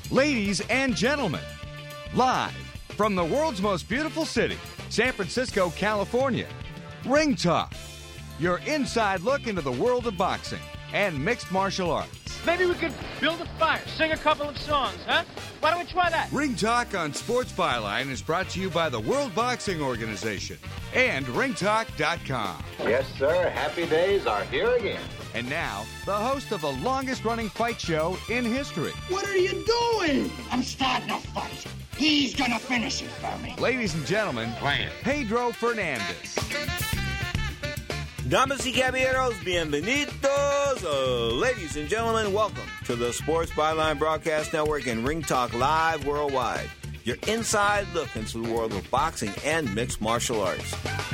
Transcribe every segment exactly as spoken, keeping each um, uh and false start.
Ladies and gentlemen, live from the world's most beautiful city, San Francisco, California, Ring Talk, your inside look into the world of boxing and mixed martial arts. Maybe we could build a fire, sing a couple of songs, huh? Why don't we try that? Ring Talk on Sports Byline is brought to you by the World Boxing Organization and ring talk dot com. Yes, sir. Happy days are here again. And now, the host of the longest-running fight show in history. What are you doing? I'm starting a fight. He's gonna finish it for me. Ladies and gentlemen, Plant. Pedro Fernandez. Damas y caballeros, bienvenidos. Uh, ladies and gentlemen, welcome to the Sports Byline Broadcast Network and Ring Talk Live Worldwide. Your inside look into the world of boxing and mixed martial arts.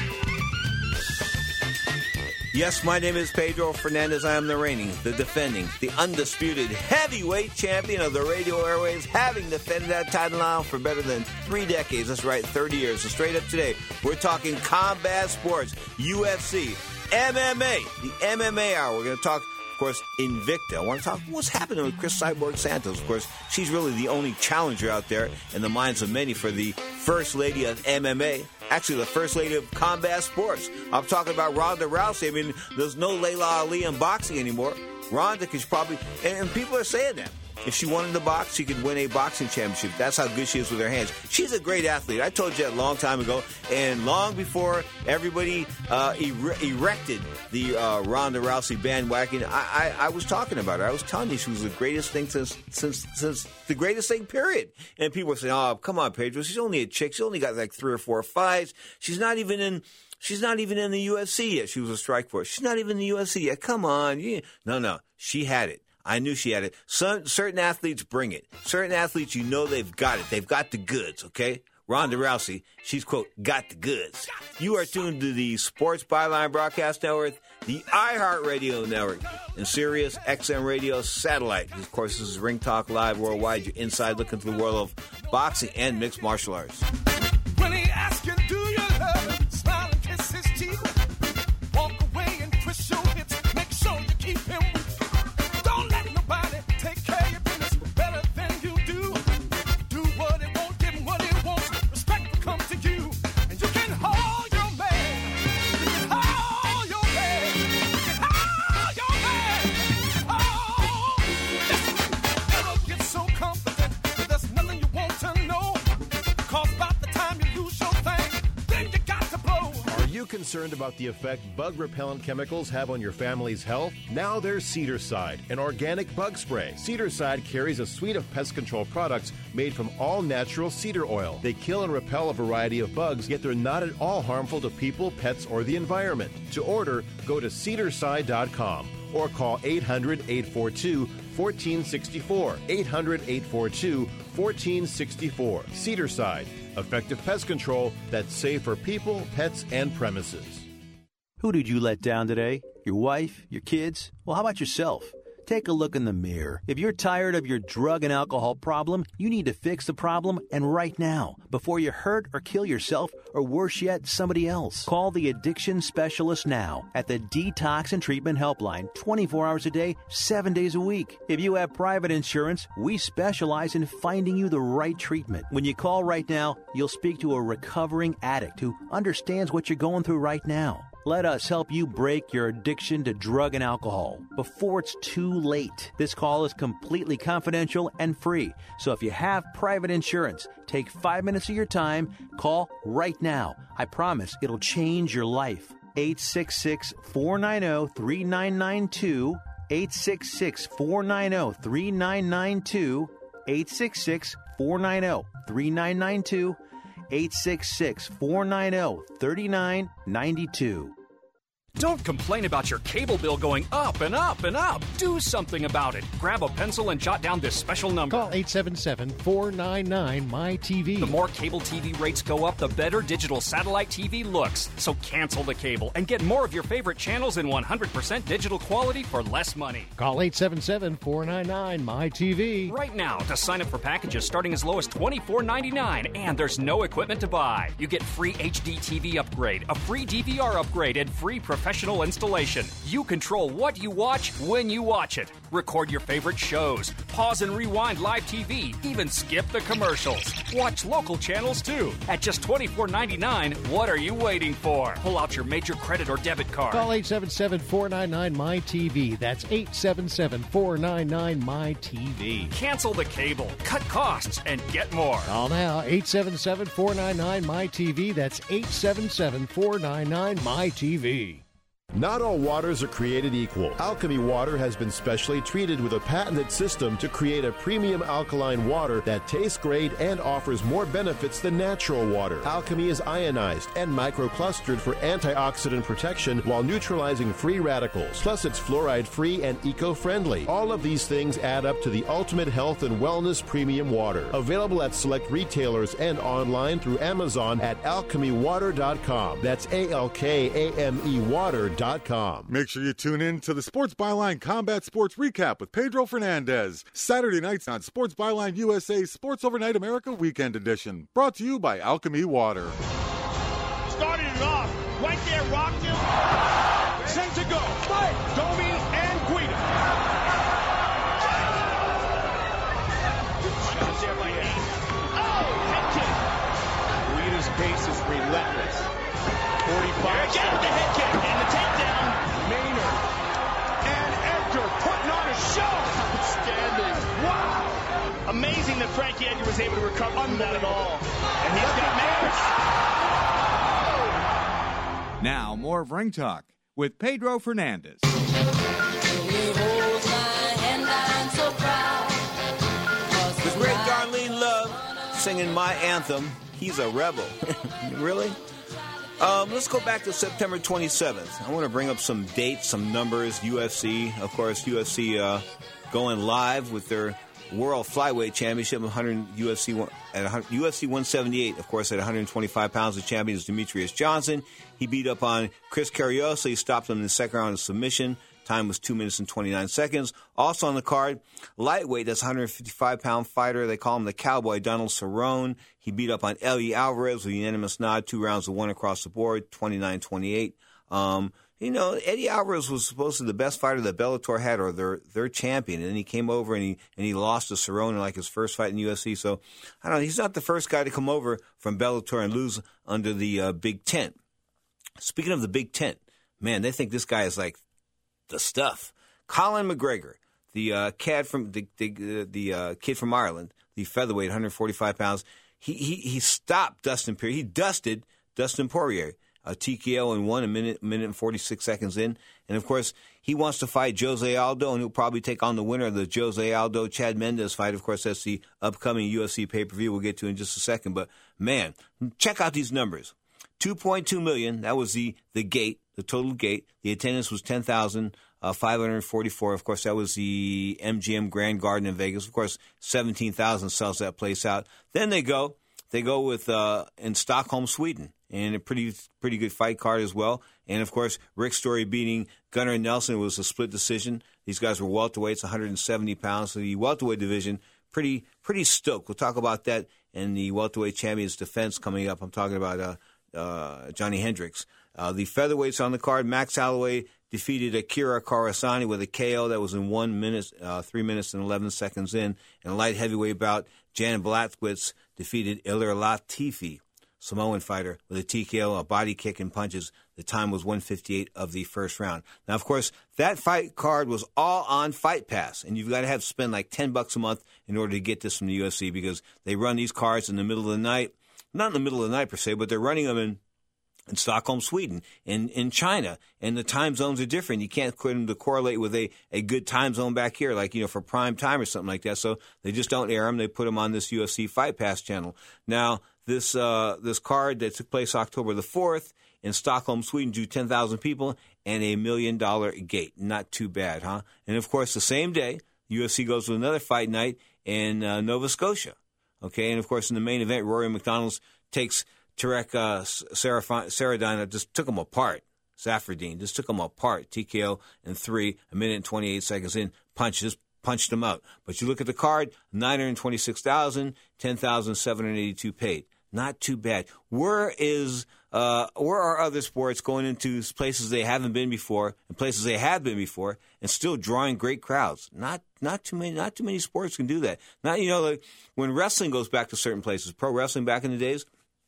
Yes, my name is Pedro Fernandez. I am the reigning, the defending, the undisputed heavyweight champion of the radio airwaves, having defended that title now for better than three decades. That's right, thirty years. So straight up today, we're talking combat sports, U F C, M M A, the M M A hour. We're going to talk, of course, Invicta. I want to talk what's happening with Chris Cyborg Santos. Of course, she's really the only challenger out there in the minds of many for the first lady of M M A. Actually, the first lady of combat sports. I'm talking about Ronda Rousey. I mean, there's no Layla Ali in boxing anymore. Ronda could probably, and, and people are saying that. If she wanted to box, she could win a boxing championship. That's how good she is with her hands. She's a great athlete. I told you that a long time ago, and long before everybody uh, er- erected the uh, Ronda Rousey bandwagon, I-, I-, I was talking about her. I was telling you she was the greatest thing since since since the greatest thing, period. And people were saying, "Oh, come on, Pedro. She's only a chick. She's only got like three or four fights. She's not even in." She's not even in the U F C yet. She was a strike force. She's not even in the U F C yet. Come on. Yeah. No, no. She had it. I knew she had it. Some, certain athletes bring it. Certain athletes, you know they've got it. They've got the goods, okay? Ronda Rousey, she's, quote, got the goods. You are tuned to the Sports Byline Broadcast Network, the iHeartRadio Network, and Sirius X M Radio Satellite. Of course, this is Ring Talk Live Worldwide, your inside look into the world of boxing and mixed martial arts. When he asks you, do you love him? Smile and kiss his teeth. Walk away and twist your hips. Make sure you keep him. Don't let nobody take care of your business better than you do. Do what he won't, give him what he wants. Respect will come to you. And you can hold your man. You can hold your man. You can hold your man. You can hold. Never get so confident that there's nothing you want to know. Cause by the time you lose your thing, then you got to blow. Are you concerned about the effect bug repellent chemicals have on your family's health? Now there's Cedarside, an organic bug spray. Cedarside carries a suite of pest control products made from all-natural cedar oil. They kill and repel a variety of bugs, yet they're not at all harmful to people, pets, or the environment. To order, go to cedarside dot com or call eight hundred, eight four two, one four six four. eight hundred, eight four two, one four six four. Cedarside, effective pest control that's safe for people, pets, and premises. Who did you let down today? Your wife? Your kids? Well, how about yourself? Take a look in the mirror. If you're tired of your drug and alcohol problem, you need to fix the problem, and right now, before you hurt or kill yourself, or worse yet, somebody else. Call the addiction specialist now at the Detox and Treatment Helpline, twenty-four hours a day, seven days a week. If you have private insurance, we specialize in finding you the right treatment. When you call right now, you'll speak to a recovering addict who understands what you're going through right now. Let us help you break your addiction to drug and alcohol before it's too late. This call is completely confidential and free. So if you have private insurance, take five minutes of your time. Call right now. I promise it'll change your life. eight six six, four nine zero, three nine nine two. eight six six, four nine zero, three nine nine two. eight six six, four nine zero, three nine nine two. eight six six, four nine zero, three nine nine two. Don't complain about your cable bill going up and up and up. Do something about it. Grab a pencil and jot down this special number. Call eight seven seven, four nine nine, M Y T V. The more cable T V rates go up, the better digital satellite T V looks. So cancel the cable and get more of your favorite channels in one hundred percent digital quality for less money. Call eight seven seven, four nine nine, M Y T V. Right now to sign up for packages starting as low as twenty-four ninety-nine, and there's no equipment to buy. You get free H D T V upgrade, a free D V R upgrade, and free professional professional installation. You control what you watch when you watch it. Record your favorite shows. Pause and rewind live T V. Even skip the commercials. Watch local channels too. At just twenty-four ninety-nine, what are you waiting for? Pull out your major credit or debit card. Call eight seven seven, four nine nine, M Y T V. That's eight seven seven, four nine nine, M Y T V. Cancel the cable, cut costs, and get more. Call now, eight seven seven, four nine nine, M Y T V. That's eight seven seven, four nine nine, M Y T V. Not all waters are created equal. Alchemy Water has been specially treated with a patented system to create a premium alkaline water that tastes great and offers more benefits than natural water. Alchemy is ionized and microclustered for antioxidant protection while neutralizing free radicals. Plus, it's fluoride-free and eco-friendly. All of these things add up to the ultimate health and wellness premium water. Available at select retailers and online through Amazon at alchemy water dot com. That's A L K A M E water dot com. Make sure you tune in to the Sports Byline Combat Sports Recap with Pedro Fernandez. Saturday nights on Sports Byline U S A Sports Overnight America Weekend Edition. Brought to you by Alchemy Water. Started it off. Right there, rocked him. Sent to go. Fight. Domi and Guida. Shots there by Hayes. Oh, head kick. Guida's pace is relentless. forty-five. Again, the head kick and the takedown. Maynard and Edgar putting on a show. Outstanding. Wow. Amazing that Frankie Edgar was able to recover from that at all. And he's got Maynard. Now, more of Ring Talk with Pedro Fernandez. The great Darlene Love singing my anthem. He's a rebel. Really? Um, let's go back to September twenty-seventh. I want to bring up some dates, some numbers. U F C, of course, U F C uh, going live with their World Flyweight Championship, one hundred U F C at U F C one seventy-eight. Of course, at one hundred twenty-five pounds, the champion is Demetrius Johnson. He beat up on Chris Carriosa. He stopped him in the second round of submission. Time was two minutes and twenty-nine seconds. Also on the card, lightweight, that's one hundred fifty-five pound fighter. They call him the Cowboy, Donald Cerrone. He beat up on Elie Alvarez with a unanimous nod, two rounds of one across the board, twenty-nine twenty-eight. Um, you know, Eddie Alvarez was supposed to be the best fighter that Bellator had, or their their champion, and then he came over and he and he lost to Cerrone in like his first fight in the U F C. So I don't know. He's not the first guy to come over from Bellator and lose under the uh, Big Tent. Speaking of the Big Tent, man, they think this guy is like the stuff. Colin McGregor, the uh, kid from the the, uh, the uh, kid from Ireland, the featherweight, one hundred forty-five pounds. He he he stopped Dustin Poirier. He dusted Dustin Poirier. A T K O in one, a minute, minute and forty-six seconds in. And, of course, he wants to fight Jose Aldo, and he'll probably take on the winner of the Jose Aldo-Chad Mendes fight. Of course, that's the upcoming U F C pay-per-view we'll get to in just a second. But, man, check out these numbers. two point two million, that was the, the gate, the total gate. The attendance was ten thousand five hundred forty-four. Of course, that was the M G M Grand Garden in Vegas. Of course, seventeen thousand sells that place out. Then they go, they go with uh, in Stockholm, Sweden. And a pretty pretty good fight card as well. And, of course, Rick Story beating Gunnar Nelson was a split decision. These guys were welterweights, one hundred seventy pounds. So the welterweight division, pretty pretty stoked. We'll talk about that in the welterweight champions defense coming up. I'm talking about uh, uh, Johnny Hendricks. Uh, the featherweights on the card, Max Holloway defeated Akira Karasani with a K O that was in one minute, uh, three minutes and eleven seconds in. In a light heavyweight bout, Jan Blachowicz defeated Ilir Latifi, Samoan fighter, with a T K O, a body kick, and punches. The time was one fifty-eight of the first round. Now, of course, that fight card was all on Fight Pass, and you've got to have to spend like ten bucks a month in order to get this from the U F C because they run these cards in the middle of the night. Not in the middle of the night, per se, but they're running them in, in Stockholm, Sweden, in, in China, and the time zones are different. You can't put them to correlate with a, a good time zone back here, like, you know, for prime time or something like that. So they just don't air them. They put them on this U F C Fight Pass channel. Now, This uh, this card that took place October the fourth in Stockholm, Sweden, drew ten thousand people and a million dollar gate. Not too bad, huh? And, of course, the same day, U F C goes to another fight night in uh, Nova Scotia. Okay, and, of course, in the main event, Rory McDonald takes Tarek uh, Saradine, just took him apart. Safradine just took him apart. T K O in three, a minute and twenty-eight seconds in, punch, just punched him out. But you look at the card, nine hundred twenty-six thousand, ten thousand seven hundred eighty-two paid. Not too bad. Where is Uh, where are other sports going into places they haven't been before and places they have been before and still drawing great crowds? Not not too many not too many sports can do that. Not you know like when wrestling goes back to certain places, pro wrestling back in the days,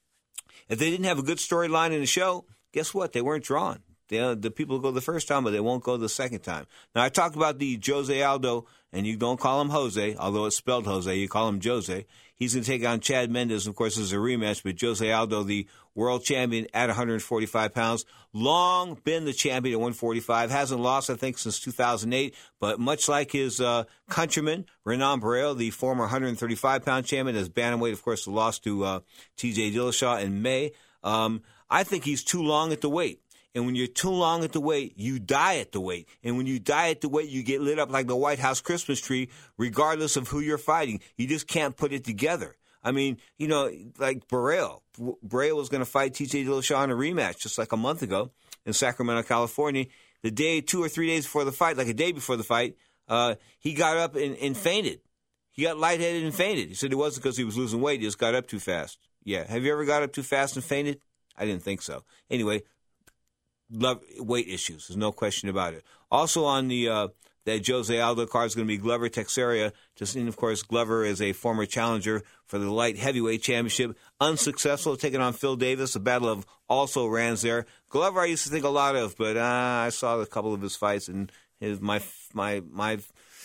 if they didn't have a good storyline in the show, guess what? They weren't drawn. They, uh, the people go the first time, but they won't go the second time. Now, I talked about the Jose Aldo, and you don't call him Jose, although it's spelled Jose. You call him Jose. He's going to take on Chad Mendes. Of course, this is a rematch, but Jose Aldo, the world champion at one hundred forty-five pounds, long been the champion at one forty-five, hasn't lost, I think, since two thousand eight, but much like his uh, countryman, Renan Barrero, the former one hundred thirty-five pound champion, as bantamweight, of course, lost to uh, T J Dillashaw in May. Um, I think he's too long at the weight. And when you're too long at the weight, you die at the weight. And when you die at the weight, you get lit up like the White House Christmas tree, regardless of who you're fighting. You just can't put it together. I mean, you know, like Barrero. Barrero was going to fight T J Dillashaw in a rematch just like a month ago in Sacramento, California. The day, two or three days before the fight, like a day before the fight, uh, he got up and, and fainted. He got lightheaded and fainted. He said it wasn't because he was losing weight. He just got up too fast. Yeah. Have you ever got up too fast and fainted? I didn't think so. Anyway, love weight issues. There's no question about it. Also on the uh, that Jose Aldo card is going to be Glover Teixeira. Just and of course, Glover is a former challenger for the light heavyweight championship. Unsuccessful, taking on Phil Davis. A battle of also rans there. Glover, I used to think a lot of, but uh, I saw a couple of his fights, and his my my my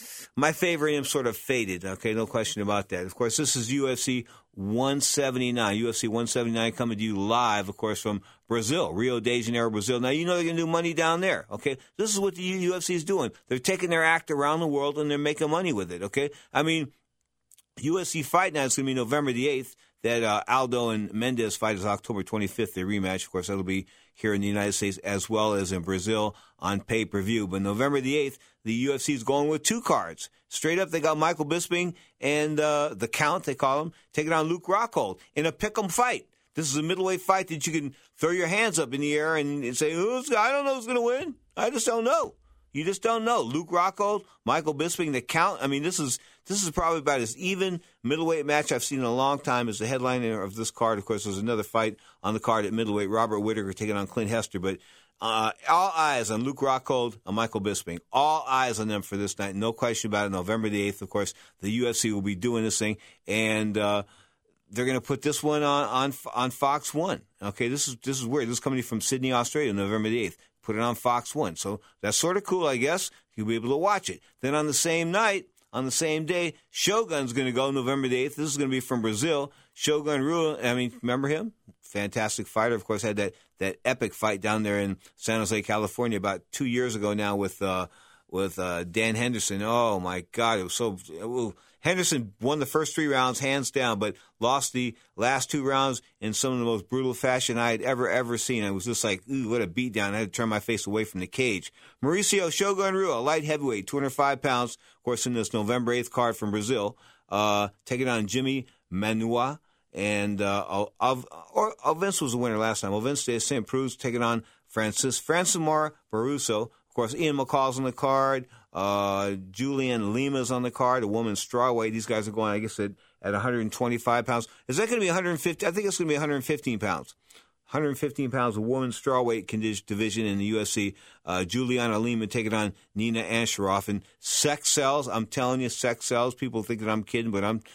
my favorite in him sort of faded. Okay, no question about that. Of course, this is U F C one seventy-nine. U F C one seventy-nine coming to you live, of course, from Brazil, Rio de Janeiro, Brazil. Now, you know they're going to do money down there, okay? This is what the U F C is doing. They're taking their act around the world, and they're making money with it, okay? I mean, U F C Fight Night is going to be November the eighth. That uh, Aldo and Mendes fight is October twenty-fifth, their rematch. Of course, that'll be here in the United States as well as in Brazil on pay-per-view. But November the eighth, the U F C is going with two cards. Straight up, they got Michael Bisping and uh, the Count, they call him, taking on Luke Rockhold in a pick'em fight. This is a middleweight fight that you can throw your hands up in the air and say, who's, I don't know who's going to win. I just don't know. You just don't know. Luke Rockhold, Michael Bisping, the Count. I mean, this is this is probably about as even middleweight match I've seen in a long time. As the headliner of this card, of course, there's another fight on the card at middleweight. Robert Whittaker taking on Clint Hester. But uh, all eyes on Luke Rockhold and Michael Bisping. All eyes on them for this night. No question about it. November the eighth, of course, the U F C will be doing this thing. And uh, they're going to put this one on, on on Fox one. Okay, this is this is weird. This is coming from Sydney, Australia, November the eighth. Put it on Fox one. So that's sort of cool, I guess. You'll be able to watch it. Then on the same night, on the same day, Shogun's going to go November the eighth. This is going to be from Brazil. Shogun Rua, I mean, remember him? Fantastic fighter. Of course, had that, that epic fight down there in San Jose, California about two years ago now with uh, with uh, Dan Henderson. Oh, my God. It was so it, Henderson won the first three rounds hands down, but lost the last two rounds in some of the most brutal fashion I had ever, ever seen. It was just like, ooh, what a beatdown. I had to turn my face away from the cage. Mauricio Shogun Rua, light heavyweight, two hundred five pounds, of course, in this November eighth card from Brazil, uh, taking on Jimmy Manua. And uh, Al- or Alvince was the winner last time. Alvince de Saint Preux taking on Francis Francimar Barroso. Of course, Ian McCall's on the card. Uh, Julian Lima's on the card, a woman's strawweight. These guys are going, I guess, at, at one hundred twenty-five pounds. Is that going to be one hundred fifty? I think it's going to be one hundred fifteen pounds. one hundred fifteen pounds, a woman's strawweight division in the U F C. Uh, Juliana Lima taking on Nina Ansharoff. And sex sells. I'm telling you, sex sells. People think that I'm kidding, but I'm...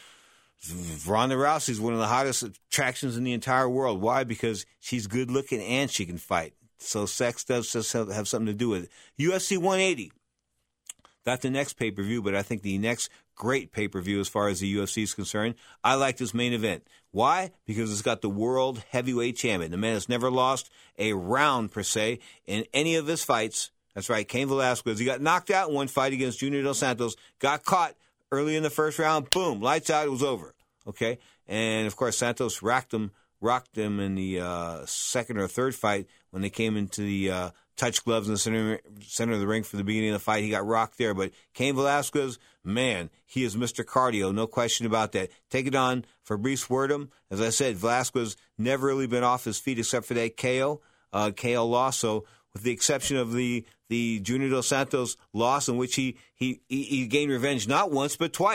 Ronda Rousey is one of the hottest attractions in the entire world. Why? Because she's good looking and she can fight. So sex does have something to do with it. U F C one eighty. Not the next pay-per-view, but I think the next great pay-per-view as far as the U F C is concerned. I like this main event. Why? Because it's got the world heavyweight champion. The man has never lost a round, per se, in any of his fights. That's right, Cain Velasquez. He got knocked out in one fight against Junior Dos Santos, got caught early in the first round, boom, lights out, it was over. Okay? And, of course, Santos racked him, rocked him in the uh, second or third fight when they came into the uh, touch gloves in the center, center of the ring for the beginning of the fight. He got rocked there. But Cain Velasquez, man, he is Mister Cardio, no question about that. Take it on Fabrice Werdum. As I said, Velasquez never really been off his feet except for that K O, uh, K O loss. So with the exception of the the Junior Dos Santos loss in which he, he, he, he gained revenge not once but twice.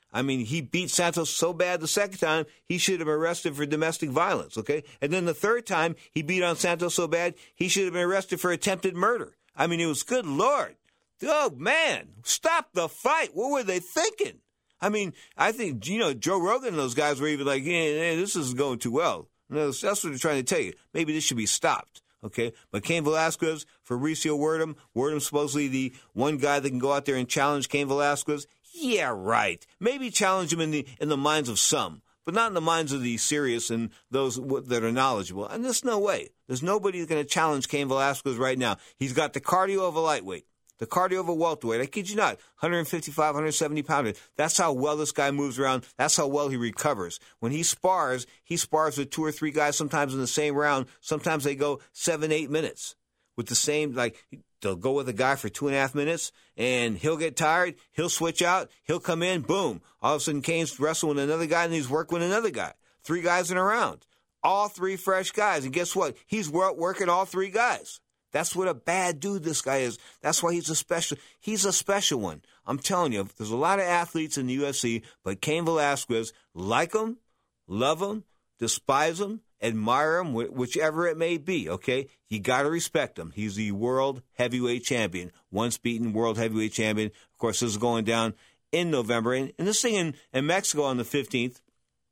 I mean, he beat Santos so bad the second time, he should have been arrested for domestic violence, okay? And then the third time, he beat on Santos so bad, he should have been arrested for attempted murder. I mean, it was, good Lord. Oh, man, stop the fight. What were they thinking? I mean, I think, you know, Joe Rogan and those guys were even like, yeah, yeah this isn't going too well. No, that's what they're trying to tell you. Maybe this should be stopped. Okay, but Cain Velasquez, Fabricio Werdum, Werdum supposedly the one guy that can go out there and challenge Cain Velasquez. Yeah, right. Maybe challenge him in the in the minds of some, but not in the minds of the serious and those that are knowledgeable. And there's no way. There's nobody that's going to challenge Cain Velasquez right now. He's got the cardio of a lightweight. The cardio of a welterweight. I kid you not. one fifty-five, one seventy pounder. That's how well this guy moves around. That's how well he recovers. When he spars, he spars with two or three guys sometimes in the same round. Sometimes they go seven, eight minutes with the same, like, they'll go with a guy for two and a half minutes, and he'll get tired. He'll switch out. He'll come in. Boom. All of a sudden, Cain's wrestling with another guy, and he's working with another guy. Three guys in a round. All three fresh guys. And guess what? He's working all three guys. That's what a bad dude this guy is. That's why he's a special. He's a special one. I'm telling you, there's a lot of athletes in the U F C, but Cain Velasquez, like him, love him, despise him, admire him, whichever it may be, okay? You got to respect him. He's the world heavyweight champion, once beaten world heavyweight champion. Of course, this is going down in November. And, and this thing in, in Mexico on the fifteenth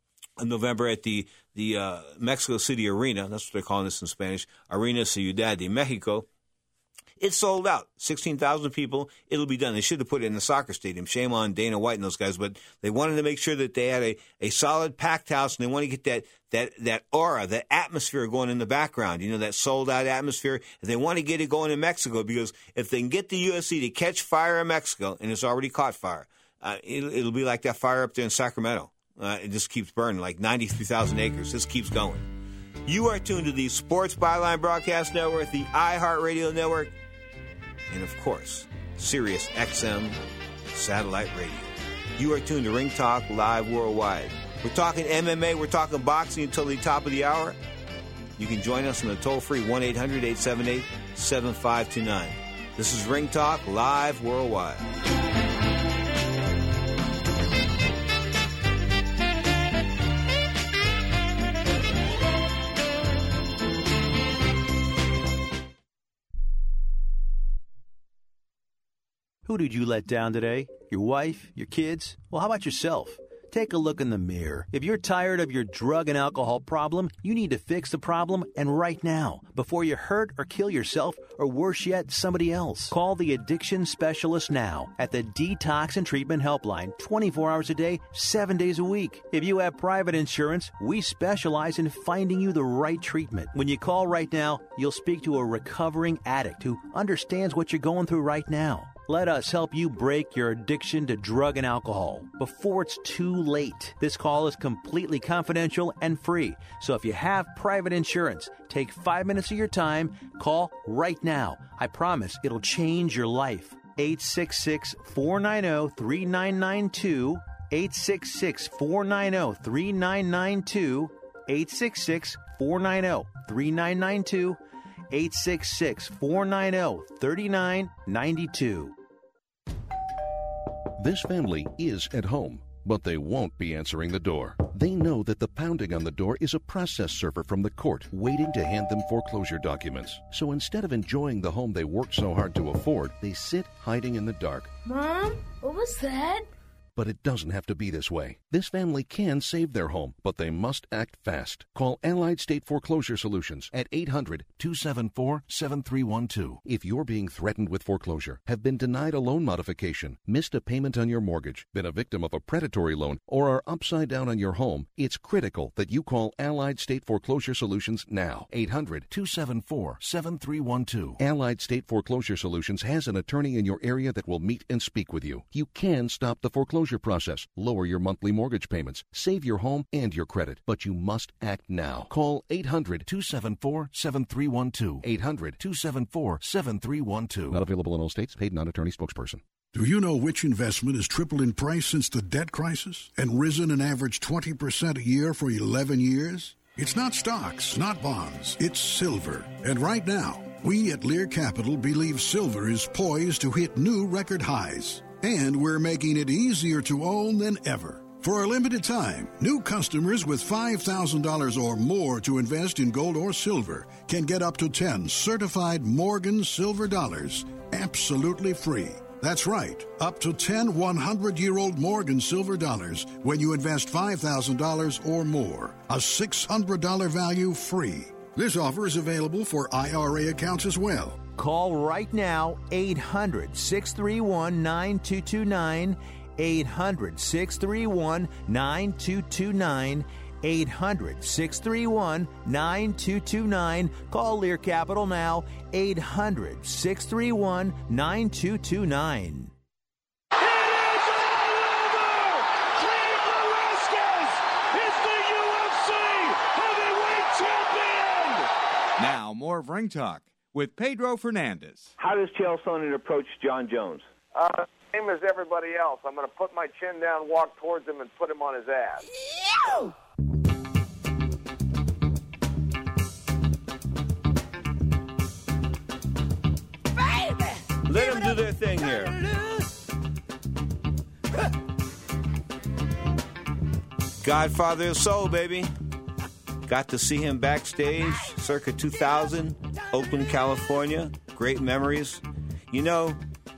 of November at the the uh, Mexico City Arena. That's what they're calling this in Spanish. Arena Ciudad de Mexico. It's sold out. sixteen thousand people. It'll be done. They should have put it in the soccer stadium. Shame on Dana White and those guys. But they wanted to make sure that they had a, a solid packed house, and they want to get that that that aura, that atmosphere going in the background. You know, that sold out atmosphere. And they want to get it going in Mexico, because if they can get the U F C to catch fire in Mexico, and it's already caught fire, uh, it'll, it'll be like that fire up there in Sacramento. Uh, it just keeps burning, like ninety-three thousand acres. This keeps going. You are tuned to the Sports Byline Broadcast Network, the iHeartRadio Network, and, of course, Sirius X M Satellite Radio. You are tuned to Ring Talk Live Worldwide. We're talking M M A. We're talking boxing until the top of the hour. You can join us on the toll-free one eight hundred, eight seven eight, seven five two nine. This is Ring Talk Live Worldwide. Who did you let down today? Your wife? Your kids? Well, how about yourself? Take a look in the mirror. If you're tired of your drug and alcohol problem, you need to fix the problem, and right now, before you hurt or kill yourself, or worse yet, somebody else. Call the addiction specialist now at the Detox and Treatment Helpline, twenty-four hours a day, seven days a week. If you have private insurance, we specialize in finding you the right treatment. When you call right now, you'll speak to a recovering addict who understands what you're going through right now. Let us help you break your addiction to drug and alcohol before it's too late. This call is completely confidential and free. So if you have private insurance, take five minutes of your time. Call right now. I promise it'll change your life. eight six six, four nine zero, three nine nine two. eight six six, four nine zero, three nine nine two. eight six six, four nine zero, three nine nine two. eight six six, four nine zero, three nine nine two. This family is at home, but they won't be answering the door. They know that the pounding on the door is a process server from the court waiting to hand them foreclosure documents. So instead of enjoying the home they worked so hard to afford, they sit hiding in the dark. Mom, what was that? But it doesn't have to be this way. This family can save their home, but they must act fast. Call Allied State Foreclosure Solutions at eight hundred, two seven four, seven three one two. If you're being threatened with foreclosure, have been denied a loan modification, missed a payment on your mortgage, been a victim of a predatory loan, or are upside down on your home, it's critical that you call Allied State Foreclosure Solutions now. eight hundred, two seven four, seven three one two. Allied State Foreclosure Solutions has an attorney in your area that will meet and speak with you. You can stop the foreclosure process, lower your monthly mortgage payments, save your home and your credit, but you must act now. Call eight hundred, two seven four, seven three one two. eight hundred, two seven four, seven three one two. Not available in all states. Paid non-attorney spokesperson. Do you know which investment has tripled in price since the debt crisis and risen an average twenty percent a year for eleven years? It's not stocks, not bonds. It's silver. And right now, we at Lear Capital believe silver is poised to hit new record highs. And we're making it easier to own than ever. For a limited time, new customers with five thousand dollars or more to invest in gold or silver can get up to ten certified Morgan silver dollars absolutely free. That's right, up to ten hundred-year-old Morgan silver dollars when you invest five thousand dollars or more. A six hundred dollars value free. This offer is available for I R A accounts as well. Call right now, eight hundred, six three one, nine two two nine, eight hundred, six three one, nine two two nine, eight hundred, six three one, nine two two nine. Call Lear Capital now, eight hundred, six three one, nine two two nine. Now, more of Ring Talk with Pedro Fernandez. How does Chael Sonnen approach John Jones? Uh, same as everybody else. I'm going to put my chin down, walk towards him, and put him on his ass. Baby! Let them do their thing here. Godfather of Soul, baby. Got to see him backstage circa two thousand, Oakland, California. Great memories. You know,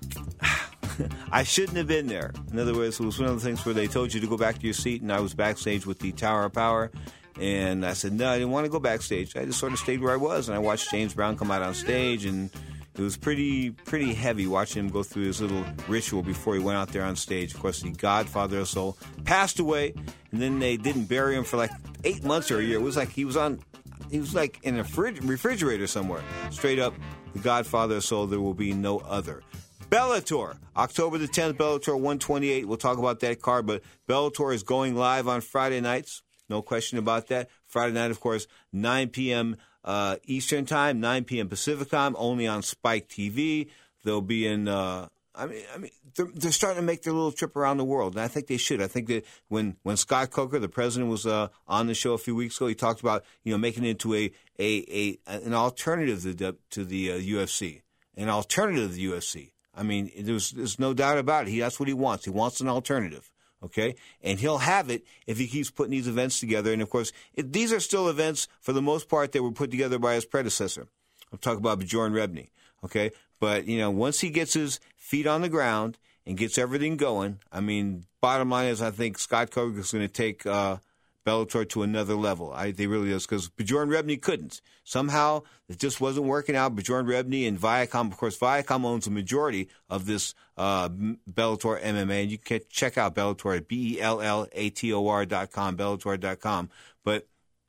I shouldn't have been there. In other words, it was one of the things where they told you to go back to your seat, and I was backstage with the Tower of Power. And I said, no, I didn't want to go backstage. I just sort of stayed where I was, and I watched James Brown come out on stage, and it was pretty pretty heavy watching him go through his little ritual before he went out there on stage. Of course, the Godfather of Soul passed away, and then they didn't bury him for like eight months or a year. It was like he was on, he was like in a frig- refrigerator somewhere. Straight up, the Godfather of Soul, there will be no other. Bellator, October the tenth, Bellator one twenty-eight. We'll talk about that card, but Bellator is going live on Friday nights. No question about that. Friday night, of course, nine p.m. Uh, Eastern Time, nine p.m. Pacific Time, only on Spike T V. They'll be in, uh, I mean, I mean, they're, they're starting to make their little trip around the world, and I think they should. I think that when, when Scott Coker, the president, was uh, on the show a few weeks ago, he talked about, you know, making it into a, a, a an alternative to the, to the uh, U F C, an alternative to the U F C. I mean, there's there's no doubt about it. He, that's what he wants. He wants an alternative. Okay, and he'll have it if he keeps putting these events together. And, of course, it, these are still events, for the most part, that were put together by his predecessor. I'm talking about Bjorn Rebney, okay? But, you know, once he gets his feet on the ground and gets everything going, I mean, bottom line is I think Scott Coker is going to take uh, Bellator to another level. I think really is, because Bjorn Rebney couldn't. Somehow it just wasn't working out. Bjorn Rebney and Viacom, of course, Viacom owns a majority of this uh, Bellator M M A. And you can check out Bellator at B E L L A T O R dot com, Bellator dot com. But,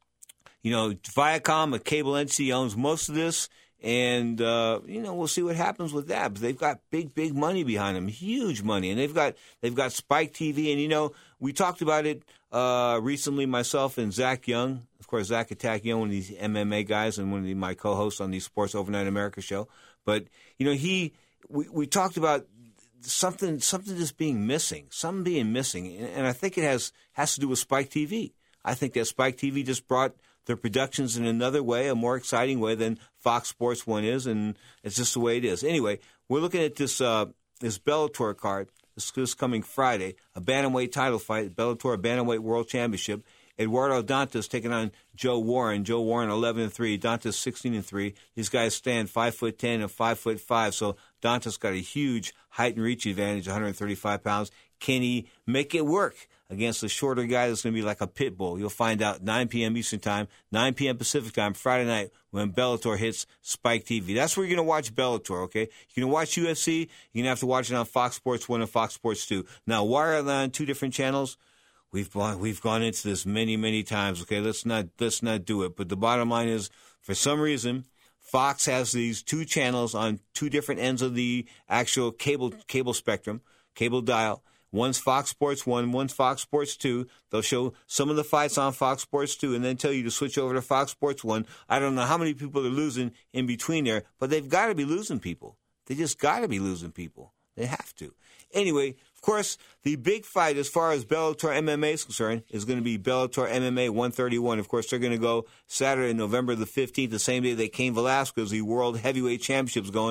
you know, Viacom, a cable entity, owns most of this. And, uh, you know, we'll see what happens with that. But they've got big, big money behind them, huge money. And they've got they've got Spike T V. And, you know, we talked about it uh, recently, myself and Zach Young. Of course, Zach Attack Young, one of these M M A guys and one of the, my co-hosts on the Sports Overnight America show. But, you know, he we, we talked about something something just being missing, something being missing. And, and I think it has has to do with Spike T V. I think that Spike T V just brought their productions in another way, a more exciting way than Fox Sports One is, and it's just the way it is. Anyway, we're looking at this uh, this Bellator card. This, this coming Friday, a bantamweight title fight, Bellator Bantamweight World Championship. Eduardo Dantas taking on Joe Warren. Joe Warren eleven and three, Dantas sixteen and three. These guys stand five foot ten and five foot five, so Dantas got a huge height and reach advantage, one hundred thirty-five pounds. Can he make it work against a shorter guy that's going to be like a pit bull? You'll find out nine p.m. Eastern Time, nine p.m. Pacific Time, Friday night when Bellator hits Spike T V. That's where you're going to watch Bellator, okay? You're going to watch U F C. You're going to have to watch it on Fox Sports One and Fox Sports Two. Now, why are they on two different channels? We've gone, we've gone into this many, many times, okay? Let's not, let's not do it. But the bottom line is, for some reason, Fox has these two channels on two different ends of the actual cable cable spectrum, cable dial. One's Fox Sports One, one's Fox Sports Two. They'll show some of the fights on Fox Sports Two and then tell you to switch over to Fox Sports One. I don't know how many people are losing in between there, but they've got to be losing people. They just got to be losing people. They have to. Anyway, of course, the big fight as far as Bellator M M A is concerned is going to be Bellator M M A one thirty-one. Of course, they're going to go Saturday, November the fifteenth, the same day that Cain Velasquez, the World Heavyweight Championship, is going.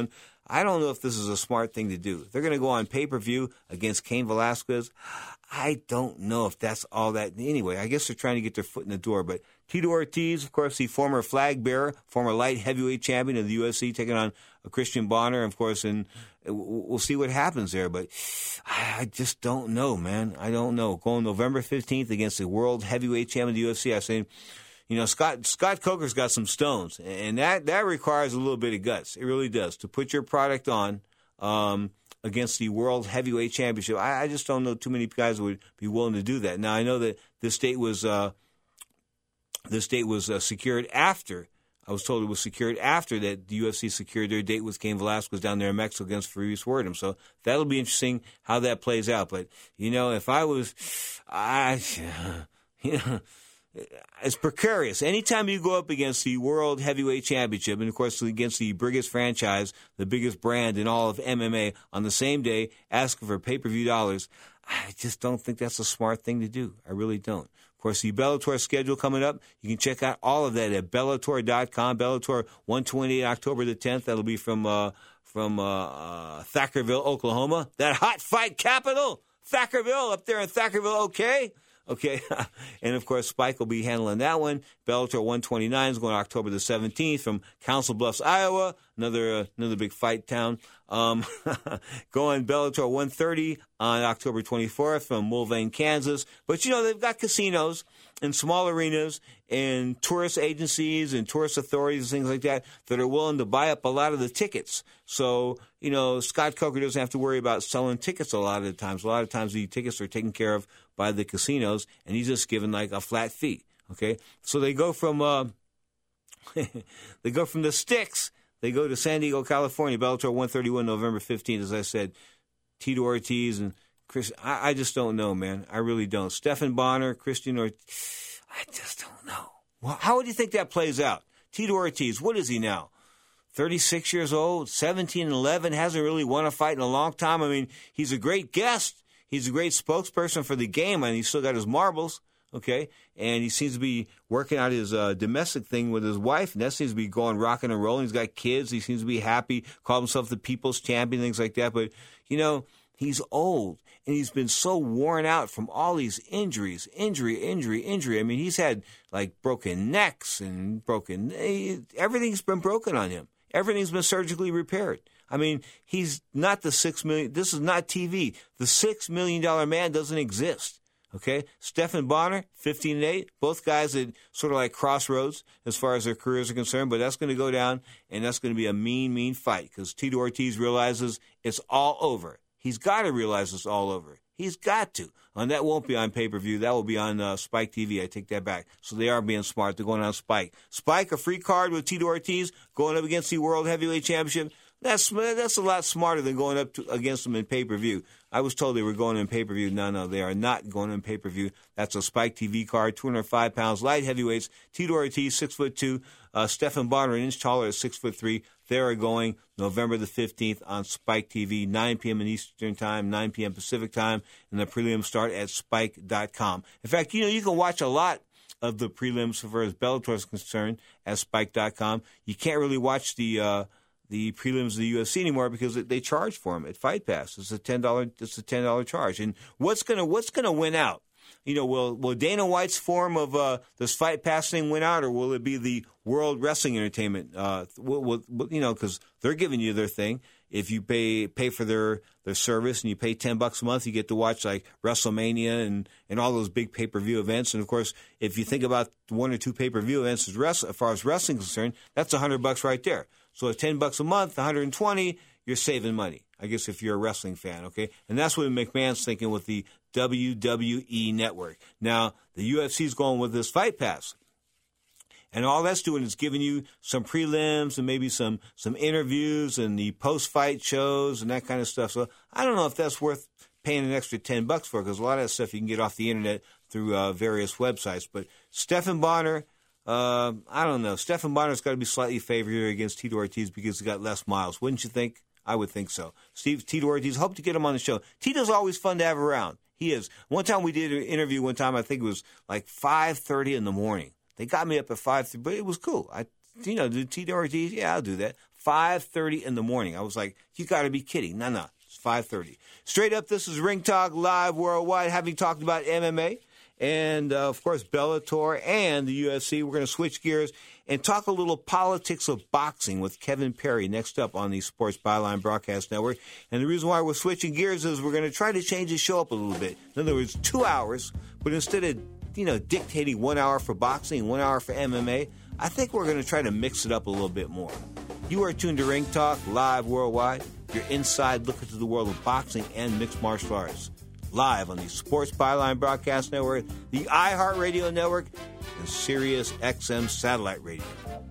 I don't know if this is a smart thing to do. They're going to go on pay-per-view against Cain Velasquez. I don't know if that's all that. Anyway, I guess they're trying to get their foot in the door. But Tito Ortiz, of course, the former flag bearer, former light heavyweight champion of the U F C, taking on Christian Bonner, of course, and we'll see what happens there. But I just don't know, man. I don't know. Going November fifteenth against the world heavyweight champion of the U F C, I say, you know, Scott Scott Coker's got some stones, and that, that requires a little bit of guts. It really does, to put your product on um, against the World Heavyweight Championship. I, I just don't know too many guys who would be willing to do that. Now, I know that this date was uh, this date was uh, secured after, I was told it was secured after that the U F C secured their date with Cain Velasquez down there in Mexico against Fabrice Werdum. So that'll be interesting how that plays out. But, you know, if I was, I, you know, it's precarious. Anytime you go up against the World Heavyweight Championship, and of course against the biggest franchise, the biggest brand in all of M M A, on the same day, asking for pay-per-view dollars, I just don't think that's a smart thing to do. I really don't. Of course, the Bellator schedule coming up, you can check out all of that at Bellator dot com. Bellator one twenty-eight, October the tenth. That'll be from uh, from uh, uh, Thackerville, Oklahoma. That hot fight capital, Thackerville, up there in Thackerville, okay? Okay, and of course, Spike will be handling that one. Bellator one twenty-nine is going October the seventeenth from Council Bluffs, Iowa, another uh, another big fight town. Um, going Bellator one thirty on October twenty-fourth from Mulvane, Kansas. But, you know, they've got casinos and small arenas and tourist agencies and tourist authorities and things like that that are willing to buy up a lot of the tickets. So, you know, Scott Coker doesn't have to worry about selling tickets a lot of the times. A lot of times the tickets are taken care of by the casinos, and he's just given like a flat fee. Okay, so they go from uh, they go from the sticks. They go to San Diego, California. Bellator one thirty-one, November fifteenth. As I said, Tito Ortiz and Chris. I, I just don't know, man. I really don't. Stephan Bonnar, Christian Ortiz. I just don't know. Well, how would you think that plays out? Tito Ortiz, what is he now? thirty-six years old, seventeen and eleven, hasn't really won a fight in a long time. I mean, he's a great guest. He's a great spokesperson for the game, and he's still got his marbles, okay? And he seems to be working out his uh, domestic thing with his wife, and that seems to be going rocking and rolling. He's got kids. He seems to be happy, call himself the people's champion, things like that. But, you know, he's old, and he's been so worn out from all these injuries, injury, injury, injury. I mean, he's had, like, broken necks and broken – everything's been broken on him. Everything's been surgically repaired. I mean, he's not the six million. This is not T V. The six million dollar man doesn't exist. Okay, Stephan Bonnar, fifteen and eight. Both guys at sort of like crossroads as far as their careers are concerned. But that's going to go down, and that's going to be a mean, mean fight because Tito Ortiz realizes it's all over. He's got to realize it's all over. He's got to. And that won't be on pay-per-view. That will be on uh, Spike T V. I take that back. So they are being smart. They're going on Spike. Spike, a free card with Tito Ortiz going up against the World Heavyweight Championship. That's that's a lot smarter than going up to, against them in pay-per-view. I was told they were going in pay-per-view. No, no, they are not going in pay-per-view. That's a Spike T V card, two hundred five pounds, light heavyweights. Tito Ortiz, six foot two. Uh, Stephan Bonnar, an inch taller at six foot three. They are going November the fifteenth on Spike T V, nine p.m. in Eastern Time, nine p.m. Pacific Time, and the prelims start at spike dot com. In fact, you know, you can watch a lot of the prelims as far as Bellator is concerned at spike dot com. You can't really watch the uh, the prelims of the U F C anymore because they charge for them at Fight Pass. It's a ten dollars it's a ten dollars charge. And what's gonna what's gonna win out? You know, will will Dana White's form of uh, this Fight Pass thing win out, or will it be the World Wrestling Entertainment? Uh, will, will, you know, because they're giving you their thing. If you pay pay for their, their service and you pay ten bucks a month, you get to watch like WrestleMania and, and all those big pay per view events. And of course, if you think about one or two pay per view events as, rest, as far as wrestling is concerned, that's a hundred bucks right there. So at ten bucks a month, one hundred and twenty, you're saving money. I guess if you're a wrestling fan, okay? And that's what McMahon's thinking with the W W E Network. Now, the U F C's going with this Fight Pass. And all that's doing is giving you some prelims and maybe some, some interviews and the post-fight shows and that kind of stuff. So I don't know if that's worth paying an extra ten bucks for because a lot of that stuff you can get off the internet through uh, various websites. But Stephan Bonnar, uh, I don't know. Stephan Bonner's got to be slightly favored here against Tito Ortiz because he's got less miles. Wouldn't you think? I would think so. Steve, Tito Ortiz, hope to get him on the show. Tito's always fun to have around. He is. One time we did an interview one time, I think it was like five thirty in the morning. They got me up at five thirty, but it was cool. I you know, do Tito Ortiz? Yeah, I'll do that. five thirty in the morning. I was like, you got to be kidding. No, no, it's five thirty. Straight up, this is Ring Talk Live Worldwide, having talked about M M A and, uh, of course, Bellator and the U F C. We're going to switch gears and talk a little politics of boxing with Kevin Perry next up on the Sports Byline Broadcast Network. And the reason why we're switching gears is we're going to try to change the show up a little bit. In other words, two hours, but instead of, you know, dictating one hour for boxing, one hour for M M A, I think we're going to try to mix it up a little bit more. You are tuned to Ring Talk Live Worldwide, your inside look into the world of boxing and mixed martial arts. Live on the Sports Byline Broadcast Network, the iHeartRadio Network, and Sirius X M Satellite Radio.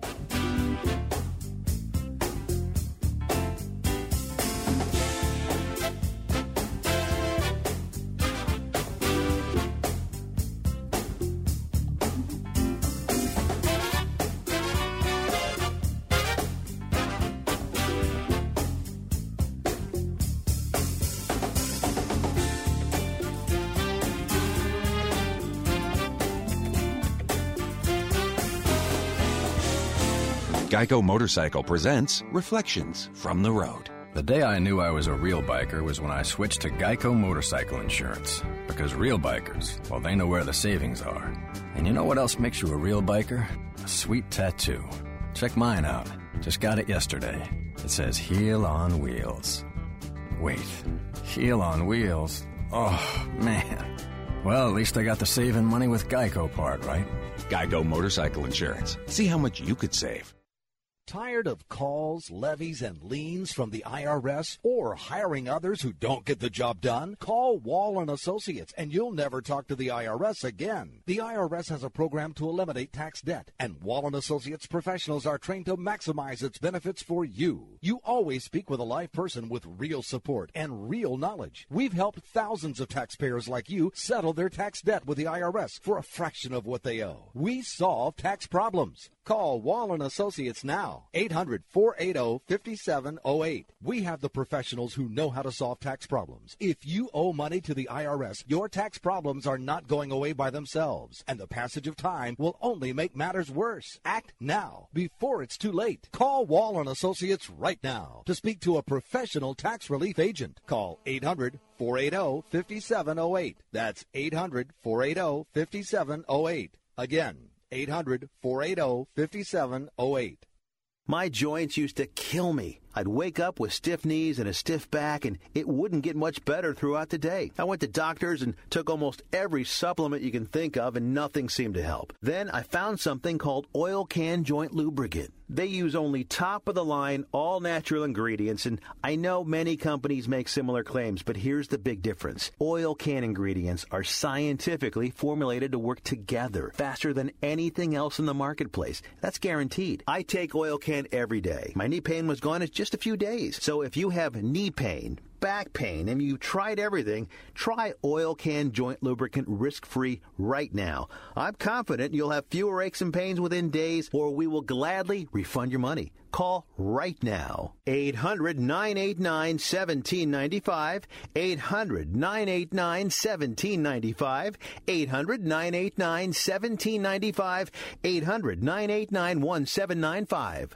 Geico Motorcycle presents Reflections from the Road. The day I knew I was a real biker was when I switched to Geico Motorcycle Insurance. Because real bikers, well, they know where the savings are. And you know what else makes you a real biker? A sweet tattoo. Check mine out. Just got it yesterday. It says Heel on Wheels. Wait, Heel on Wheels? Oh, man. Well, at least I got the saving money with Geico part, right? Geico Motorcycle Insurance. See how much you could save. Tired of calls, levies, and liens from the I R S or hiring others who don't get the job done? Call Wall and Associates and you'll never talk to the I R S again. The I R S has a program to eliminate tax debt, and Wall and Associates professionals are trained to maximize its benefits for you. You always speak with a live person with real support and real knowledge. We've helped thousands of taxpayers like you settle their tax debt with the I R S for a fraction of what they owe. We solve tax problems. Call Wall and Associates now. eight hundred, four eight zero, five seven zero eight. We have the professionals who know how to solve tax problems. If you owe money to the I R S, your tax problems are not going away by themselves, and the passage of time will only make matters worse. Act now, before it's too late. Call Wall and Associates right now to speak to a professional tax relief agent. Call eight hundred, four eight zero, five seven zero eight. That's eight hundred, four eight zero, five seven zero eight. Again, eight hundred, four eight zero, five seven zero eight. My joints used to kill me. I'd wake up with stiff knees and a stiff back, and it wouldn't get much better throughout the day. I went to doctors and took almost every supplement you can think of, and nothing seemed to help. Then I found something called Oil Can Joint Lubricant. They use only top-of-the-line, all-natural ingredients, and I know many companies make similar claims, but here's the big difference. Oil Can ingredients are scientifically formulated to work together faster than anything else in the marketplace. That's guaranteed. I take Oil Can every day. My knee pain was gone in just a few days. So if you have knee pain, back pain, and you've tried everything, try Oil Can Joint Lubricant risk-free right now. I'm confident you'll have fewer aches and pains within days, or we will gladly refund your money. Call right now. eight hundred, nine eight nine, one seven nine five. eight hundred, nine eight nine, one seven nine five. eight hundred, nine eight nine, one seven nine five. eight hundred, nine eight nine, one seven nine five.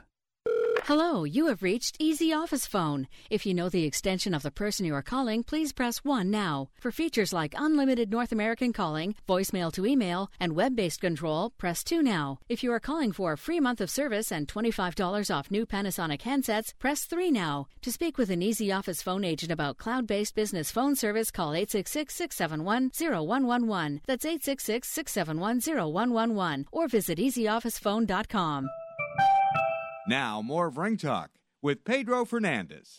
Hello, you have reached Easy Office Phone. If you know the extension of the person you are calling, please press one now. For features like unlimited North American calling, voicemail to email, and web-based control, press two now. If you are calling for a free month of service and twenty-five dollars off new Panasonic handsets, press three now. To speak with an Easy Office Phone agent about cloud-based business phone service, call eight six six, six seven one, zero one one one. That's eight six six, six seven one, zero one one one. Or visit easy office phone dot com. Now, more of Ring Talk with Pedro Fernandez.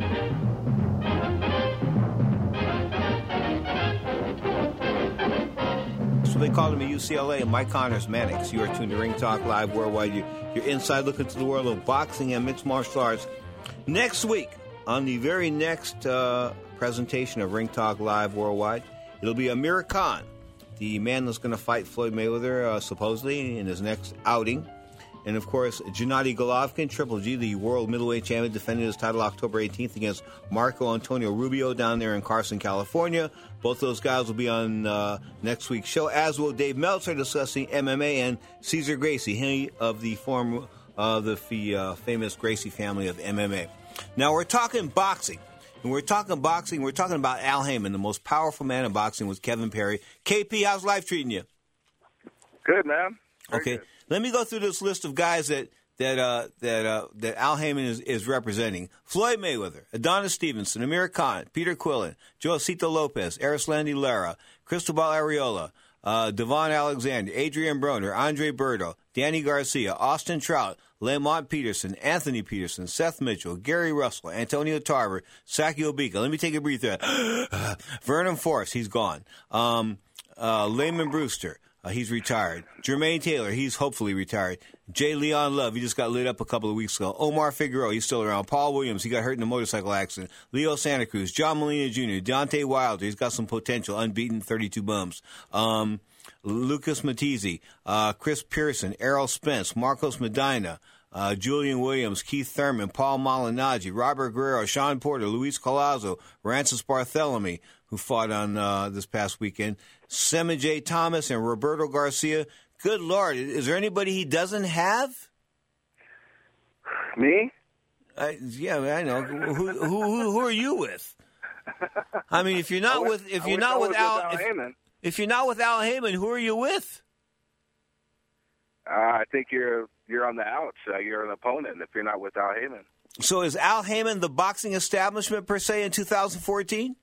So they called him at U C L A, and Mike Connors Mannix. You are tuned to Ring Talk Live Worldwide. You, your inside look into the world of boxing and mixed martial arts. Next week, on the very next uh, presentation of Ring Talk Live Worldwide, it'll be Amir Khan, the man that's going to fight Floyd Mayweather, uh, supposedly, in his next outing. And, of course, Gennady Golovkin, Triple G, the world middleweight champion, defended his title October eighteenth against Marco Antonio Rubio down there in Carson, California. Both those guys will be on uh, next week's show, as will Dave Meltzer discussing M M A and Cesar Gracie, he of the former of the f- uh, famous Gracie family of M M A. Now, we're talking boxing. When we're talking boxing, we're talking about Al Haymon, the most powerful man in boxing was Kevin Perry. K P, how's life treating you? Good, man. Very okay, good. Let me go through this list of guys that that uh, that uh, that Al Haymon is, is representing: Floyd Mayweather, Adonis Stevenson, Amir Khan, Peter Quillen, Josito Lopez, Arislandi Lara, Cristobal Areola, uh, Devon Alexander, Adrian Broner, Andre Berto, Danny Garcia, Austin Trout, Lamont Peterson, Anthony Peterson, Seth Mitchell, Gary Russell, Antonio Tarver, Saki Obika. Let me take a breather. Vernon Forrest, he's gone. Um, uh, Layman Brewster. Uh, he's retired. Jermaine Taylor, he's hopefully retired. J. Leon Love, he just got lit up a couple of weeks ago. Omar Figueroa, he's still around. Paul Williams, he got hurt in a motorcycle accident. Leo Santa Cruz, John Molina Junior Deontay Wilder, he's got some potential, unbeaten, thirty-two bumps. Um, Lucas Matizzi, uh, Chris Pearson, Errol Spence, Marcos Medina, uh, Julian Williams, Keith Thurman, Paul Malignaggi, Robert Guerrero, Sean Porter, Luis Collazo, Rancis Barthelemy, who fought on uh, this past weekend, Sema J. Thomas, and Roberto Garcia. Good Lord, is there anybody he doesn't have? Me? Uh, yeah, I know. Who, who, who, who are you with? I mean, if you're not wish, with, if I you're wish not I with was Al, with Al if, Haymon. if you're not with Al Haymon, who are you with? Uh, I think you're you're on the outs. Uh, you're an opponent if you're not with Al Haymon. So is Al Haymon the boxing establishment per se in two thousand fourteen?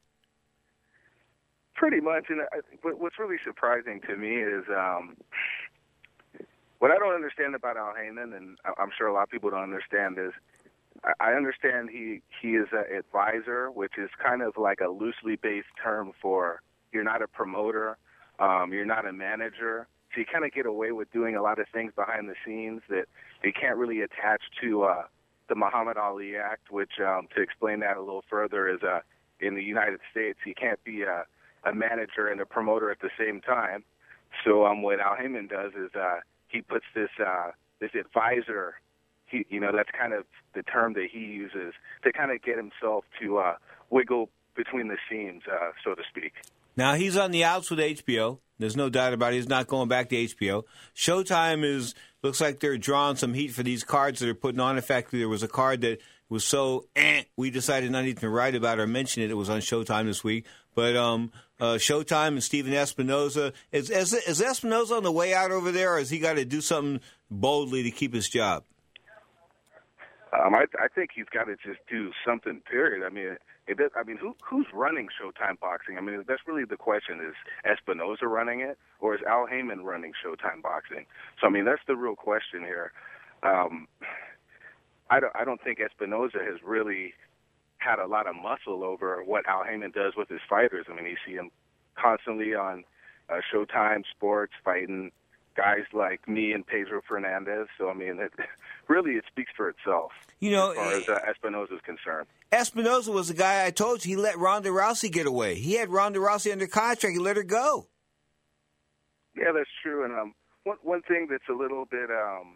Pretty much. And I, what's really surprising to me is um, what I don't understand about Al Haymon, and I'm sure a lot of people don't understand, is I understand he, he is an advisor, which is kind of like a loosely based term for you're not a promoter, um, you're not a manager. So you kind of get away with doing a lot of things behind the scenes that you can't really attach to uh, the Muhammad Ali Act, which, um, to explain that a little further, is uh, in the United States, you can't be a, a manager and a promoter at the same time. So um, what Al Haymon does is uh, he puts this uh, this advisor, he, you know, that's kind of the term that he uses to kind of get himself to uh, wiggle between the seams, uh, so to speak. Now, he's on the outs with H B O. There's no doubt about it. He's not going back to H B O. Showtime is looks like they're drawing some heat for these cards that they're putting on. In fact, there was a card that was so eh, we decided not even to write about or mention it. It was on Showtime this week. But um, uh, Showtime and Steven Espinoza. Is, is, is Espinoza on the way out over there, or has he got to do something boldly to keep his job? Um, I, I think he's got to just do something, period. I mean, it does, I mean, who who's running Showtime Boxing? I mean, that's really the question. Is Espinoza running it, or is Al Haymon running Showtime Boxing? So, I mean, that's the real question here. Um, I, don't, I don't think Espinoza has really had a lot of muscle over what Al Haymon does with his fighters. I mean, you see him constantly on uh, Showtime Sports fighting guys like me and Pedro Fernandez. So, I mean, it, really it speaks for itself, you know, as far as uh, Espinoza is concerned. Espinoza was the guy I told you, he let Ronda Rousey get away. He had Ronda Rousey under contract. He let her go. Yeah, that's true. And um, one, one thing that's a little bit, um,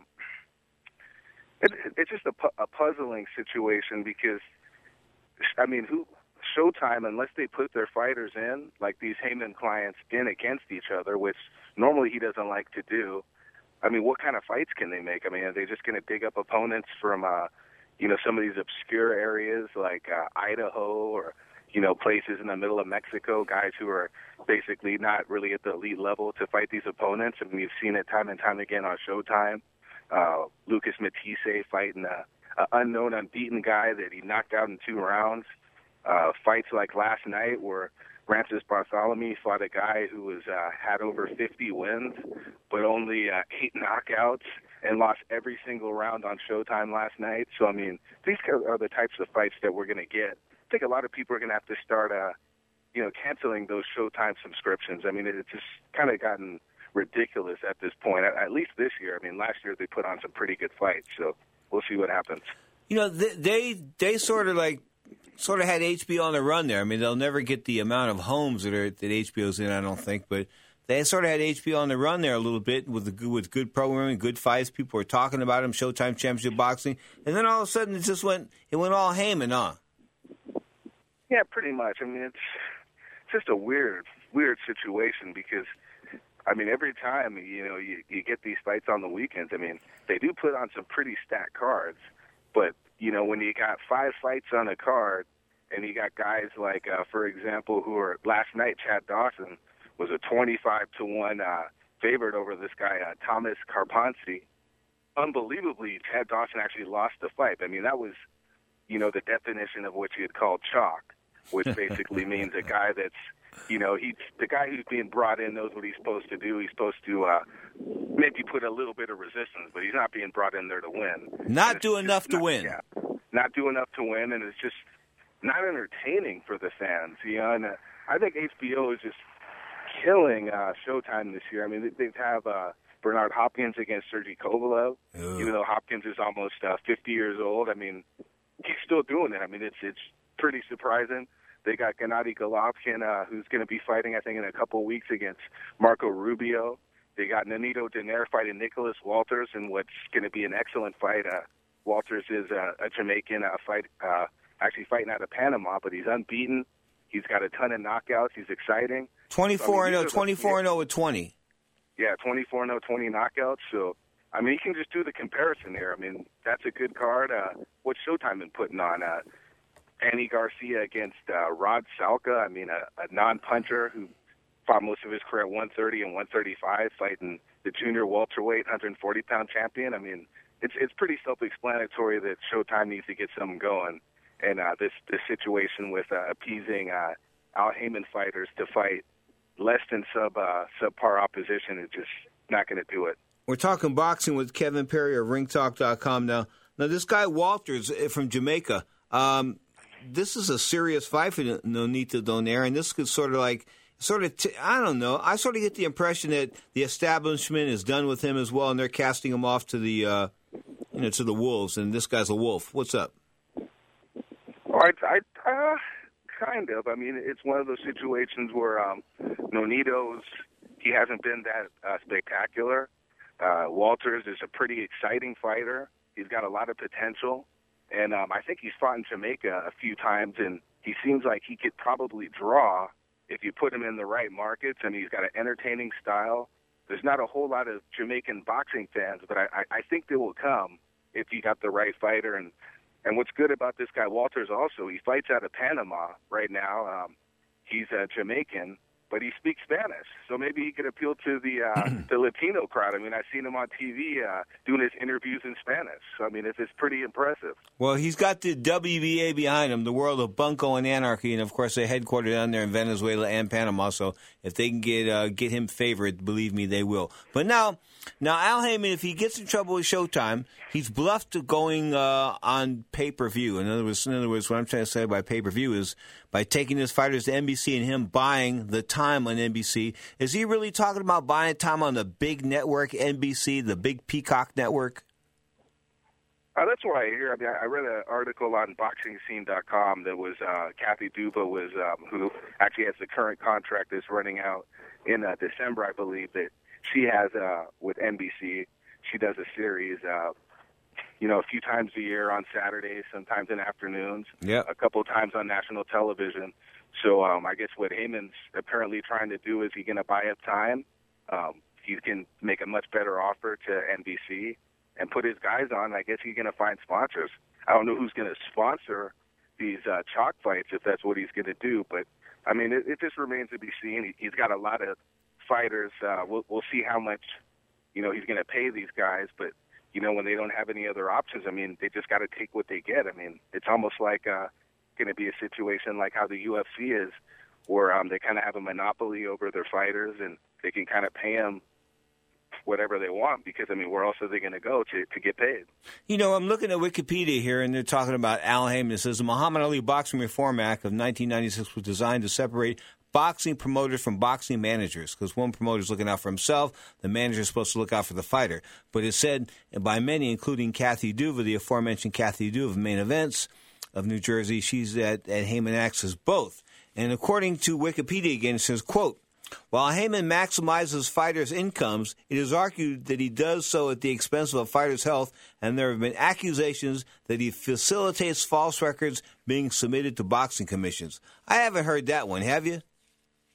it, it's just a, pu- a puzzling situation because, I mean, who Showtime, unless they put their fighters in, like these Haymon clients, in against each other, which normally he doesn't like to do, I mean, what kind of fights can they make? I mean, are they just going to dig up opponents from, uh, you know, some of these obscure areas like uh, Idaho or, you know, places in the middle of Mexico, guys who are basically not really at the elite level to fight these opponents? I mean, we've seen it time and time again on Showtime. Uh, Lucas Matisse fighting a, a unknown, unbeaten guy that he knocked out in two rounds. Uh, fights like last night where Rancis Bartholomew fought a guy who was uh, had over fifty wins, but only uh, eight knockouts and lost every single round on Showtime last night. So, I mean, these are the types of fights that we're going to get. I think a lot of people are going to have to start, uh, you know, canceling those Showtime subscriptions. I mean, it's just kind of gotten ridiculous at this point, at, at least this year. I mean, last year they put on some pretty good fights, so we'll see what happens. You know, they they, they sort of like sort of had H B O on the run there. I mean, they'll never get the amount of homes that are that H B O's in, I don't think, but they sort of had H B O on the run there a little bit with the good, with good programming, good fights. People were talking about them, Showtime Championship Boxing, and then all of a sudden it just went it went all Haymon on. Yeah, pretty much. I mean, it's just a weird, weird situation because I mean, every time, you know, you, you get these fights on the weekends, I mean, they do put on some pretty stacked cards. But, you know, when you got five fights on a card and you got guys like, uh, for example, who are last night, Chad Dawson was a twenty-five to one uh, favorite over this guy, uh, Thomas Carponzi. Unbelievably, Chad Dawson actually lost the fight. I mean, that was, you know, the definition of what you had called chalk, which basically means a guy that's, you know, he's the guy who's being brought in knows what he's supposed to do. He's supposed to uh, maybe put a little bit of resistance, but he's not being brought in there to win. Not do enough to not, win. Yeah, not do enough to win, and it's just not entertaining for the fans. You know, and uh, I think H B O is just killing uh, Showtime this year. I mean, they, they have uh, Bernard Hopkins against Sergey Kovalev, Ugh. even though Hopkins is almost uh, fifty years old. I mean, he's still doing it. I mean, it's it's pretty surprising. They got Gennady Golovkin, uh, who's going to be fighting, I think, in a couple of weeks against Marco Rubio. They got Nonito Donaire fighting Nicholas Walters in what's going to be an excellent fight. Uh, Walters is uh, a Jamaican uh, fight, uh, actually fighting out of Panama, but he's unbeaten. He's got a ton of knockouts. He's exciting. twenty-four and oh, twenty-four and oh with twenty. Yeah, twenty-four and oh, twenty knockouts. So, I mean, you can just do the comparison there. I mean, that's a good card. Uh, what's Showtime been putting on? Uh, Andy Garcia against uh, Rod Salka. I mean, a, a non-puncher who fought most of his career at one thirty and one thirty-five, fighting the junior welterweight, one hundred forty pound champion. I mean, it's it's pretty self-explanatory that Showtime needs to get something going. And uh, this this situation with uh, appeasing uh, Al Heyman fighters to fight less than sub uh, subpar opposition is just not going to do it. We're talking boxing with Kevin Perry of Ring Talk dot com now. Now, this guy Walters from Jamaica, um, this is a serious fight for Nonito Donaire, and this could sort of like, sort of, t- I don't know, I sort of get the impression that the establishment is done with him as well, and they're casting him off to the, uh, you know, to the wolves, and this guy's a wolf. What's up? All right, I, uh, kind of. I mean, it's one of those situations where um, Nonito's, he hasn't been that uh, spectacular. Uh, Walters is a pretty exciting fighter. He's got a lot of potential. And um, I think he's fought in Jamaica a few times, and he seems like he could probably draw if you put him in the right markets. I mean, he's got an entertaining style. There's not a whole lot of Jamaican boxing fans, but I, I, I think they will come if you got the right fighter. And, and what's good about this guy, Walters, also, he fights out of Panama right now. Um, he's a Jamaican, but he speaks Spanish, so maybe he could appeal to the uh, the Latino crowd. I mean, I've seen him on T V uh, doing his interviews in Spanish. So, I mean, it's, it's pretty impressive. Well, he's got the W B A behind him, the world of bunco and anarchy, and, of course, they're headquartered down there in Venezuela and Panama, so if they can get uh, get him favored, believe me, they will. But now, now Al Heyman, if he gets in trouble with Showtime, he's bluffed going uh, on pay-per-view. In other words, in other words, what I'm trying to say by pay-per-view is by taking his fighters to N B C and him buying the time on N B C. Is he really talking about buying time on the big network, N B C, the big Peacock network? Uh, that's what I hear. I mean, I read an article on boxing scene dot com that was uh, Kathy Duva was um, who actually has the current contract that's running out in uh, December, I believe, that she has uh, with N B C. She does a series, uh, you know, a few times a year on Saturdays, sometimes in afternoons, yep. a couple of times on national television. So um, I guess what Heyman's apparently trying to do is he's going to buy up time. Um, he can make a much better offer to N B C and put his guys on. I guess he's going to find sponsors. I don't know who's going to sponsor these uh, chalk fights if that's what he's going to do. But, I mean, it, it just remains to be seen. He, he's got a lot of fighters. Uh, we'll, we'll see how much, you know, he's going to pay these guys. But, you know, when they don't have any other options, I mean, they just got to take what they get. I mean, it's almost like uh, going to be a situation like how the U F C is, where um, they kind of have a monopoly over their fighters and they can kind of pay them whatever they want because, I mean, where else are they going to go to to get paid? You know, I'm looking at Wikipedia here, and they're talking about Al Heyman. It says the Muhammad Ali Boxing Reform Act of nineteen ninety-six was designed to separate boxing promoters from boxing managers because one promoter is looking out for himself, the manager is supposed to look out for the fighter. But it's said by many, including Kathy Duva, the aforementioned Kathy Duva of Main Events of New Jersey, she's at, at Heyman acts as both. And according to Wikipedia again, it says, quote, while Heyman maximizes fighters' incomes, it is argued that he does so at the expense of a fighter's health, and there have been accusations that he facilitates false records being submitted to boxing commissions. I haven't heard that one, have you?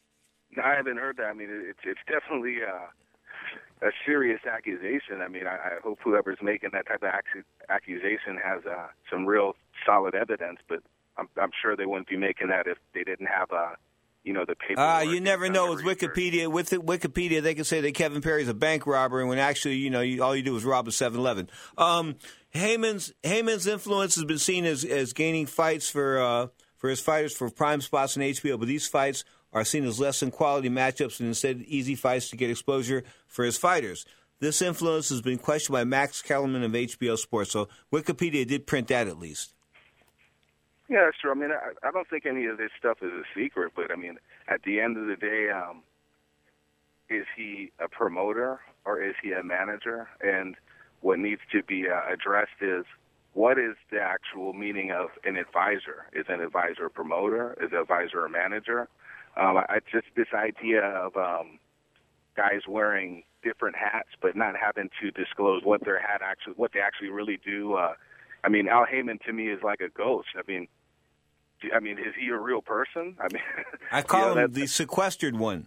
No, I haven't heard that. I mean, it's it's definitely uh, a serious accusation. I mean, I, I hope whoever's making that type of ac- accusation has uh, some real solid evidence. But I'm, I'm sure they wouldn't be making that if they didn't have, uh, you know, the paperwork. Uh, you never know with Wikipedia. With Wikipedia, they can say that Kevin Perry's a bank robber, when actually, you know, you, all you do is rob a seven eleven. Um, Heyman's Heyman's influence has been seen as, as gaining fights for uh, for his fighters for prime spots on H B O, but these fights are seen as less than quality matchups and instead easy fights to get exposure for his fighters. This influence has been questioned by Max Kellerman of H B O Sports, so Wikipedia did print that at least. Yeah, that's true. I mean, I, I don't think any of this stuff is a secret, but I mean, at the end of the day, um, is he a promoter or is he a manager? And what needs to be uh, addressed is, what is the actual meaning of an advisor? Is an advisor a promoter? Is an advisor a manager? Um, I just this idea of um, guys wearing different hats but not having to disclose what their hat actually, what they actually really do. Uh, I mean, Al Heyman to me is like a ghost. I mean, I mean, is he a real person? I mean, I call you know, him the sequestered one.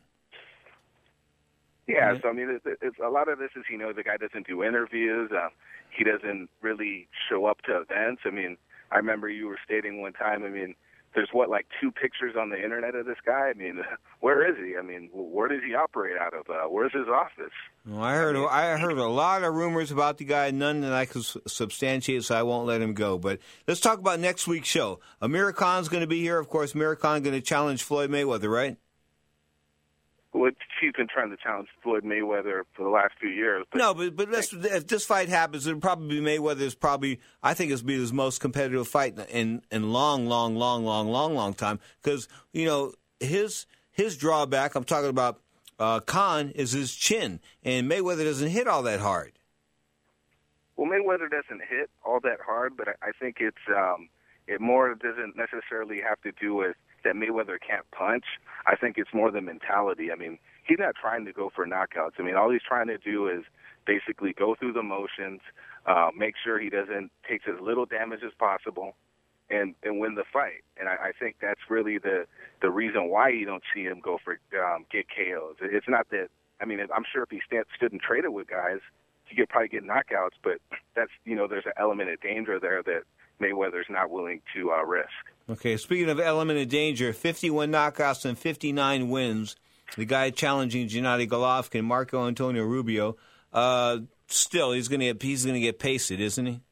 Yeah, so I mean, it, it's, a lot of this is, you know, the guy doesn't do interviews. Um, he doesn't really show up to events. I mean, I remember you were stating one time, I mean, there's, what, like two pictures on the Internet of this guy? I mean, where is he? I mean, where does he operate out of? Uh, where's his office? Well, I heard I heard a lot of rumors about the guy, none that I could substantiate, so I won't let him go. But let's talk about next week's show. Amir Khan's going to be here. Of course, Amir Khan going to challenge Floyd Mayweather, right? Well, he's been trying to challenge Floyd Mayweather for the last few years. But no, but but let's, if this fight happens, it'll probably be Mayweather's probably, I think it'll be his most competitive fight in in long, long, long, long, long, long time. Because, you know, his his drawback, I'm talking about uh, Khan, is his chin. And Mayweather doesn't hit all that hard. Well, Mayweather doesn't hit all that hard, but I think it's um, it more doesn't necessarily have to do with that Mayweather can't punch. I think it's more the mentality. I mean, he's not trying to go for knockouts. I mean, all he's trying to do is basically go through the motions, uh, make sure he doesn't take as little damage as possible, and, and win the fight. And I, I think that's really the the reason why you don't see him go for um, get K Os. It's not that. I mean, I'm sure if he stand, stood and traded with guys, he could probably get knockouts. But that's, you know, there's an element of danger there that Mayweather's not willing to uh, risk. Okay, speaking of element of danger, fifty-one knockouts and fifty-nine wins. The guy challenging Gennady Golovkin, Marco Antonio Rubio. Uh, still, he's going to get he's going to get pasted, isn't he?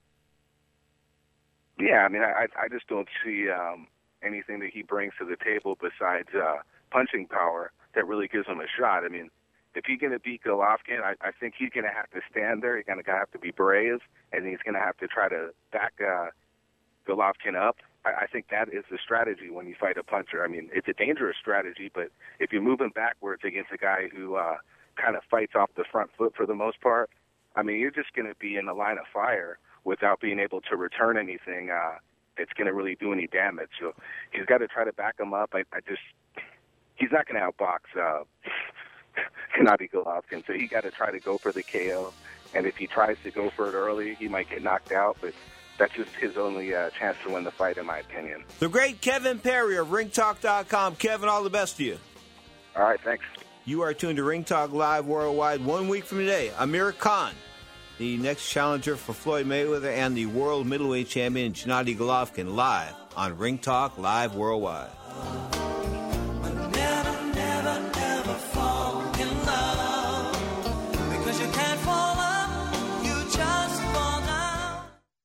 Yeah, I mean, I I just don't see um, anything that he brings to the table besides uh, punching power that really gives him a shot. I mean, if he's going to beat Golovkin, I, I think he's going to have to stand there. He's going to have to be brave, and he's going to have to try to back uh, Golovkin up. I think that is the strategy when you fight a puncher. I mean, it's a dangerous strategy, but if you're moving backwards against a guy who uh, kind of fights off the front foot for the most part, I mean, you're just going to be in the line of fire without being able to return anything uh, that's going to really do any damage. So he's got to try to back him up. I, I just, he's not going to outbox uh, Gennady Golovkin, so he got to try to go for the K O. And if he tries to go for it early, he might get knocked out, but that's just his only uh, chance to win the fight, in my opinion. The great Kevin Perry of ring talk dot com. Kevin, all the best to you. All right, thanks. You are tuned to Ring Talk Live Worldwide. One week from today, Amir Khan, the next challenger for Floyd Mayweather, and the world middleweight champion Gennady Golovkin, live on Ring Talk Live Worldwide. Never, never, ever fall in love, because you can't fall up, you just fall down.